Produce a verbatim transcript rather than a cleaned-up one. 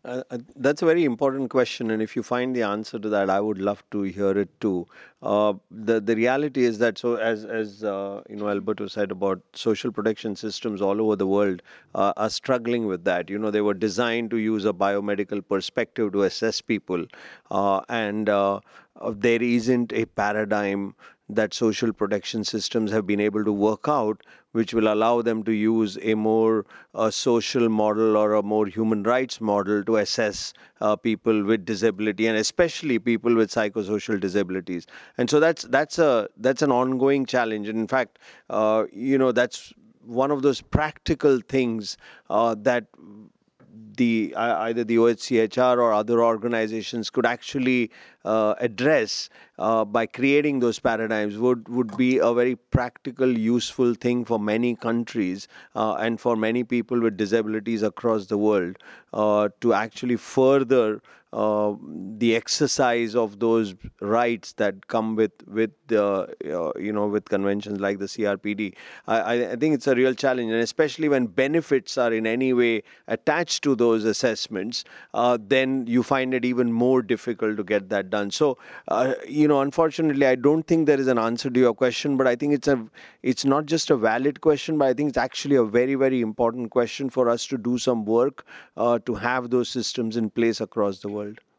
Uh, uh, that's a very important question, and if you find the answer to that, I would love to hear it too. Uh, the the reality is that, so as as uh, you know, Alberto said about social protection systems all over the world uh, are struggling with that. You know, they were designed to use a biomedical perspective to assess people, uh, and uh, uh, there isn't a paradigm that social protection systems have been able to work out, which will allow them to use a more uh, social model or a more human rights model to assess uh, people with disability, and especially people with psychosocial disabilities. And so that's that's a that's an ongoing challenge. And in fact, uh, you know, that's one of those practical things uh, that the uh, either the O H C H R or other organizations could actually uh, address uh, by creating those paradigms would would be a very practical, useful thing for many countries uh, and for many people with disabilities across the world uh, to actually further uh, the exercise of those rights that come with with the uh, you know, with conventions like the C R P D. I, I I think it's a real challenge, and especially when benefits are in any way attached to those assessments, uh, then you find it even more difficult to get that done. So, uh, you know, unfortunately, I don't think there is an answer to your question, but I think it's a it's not just a valid question, but I think it's actually a very, very important question for us to do some work uh, to have those systems in place across the world.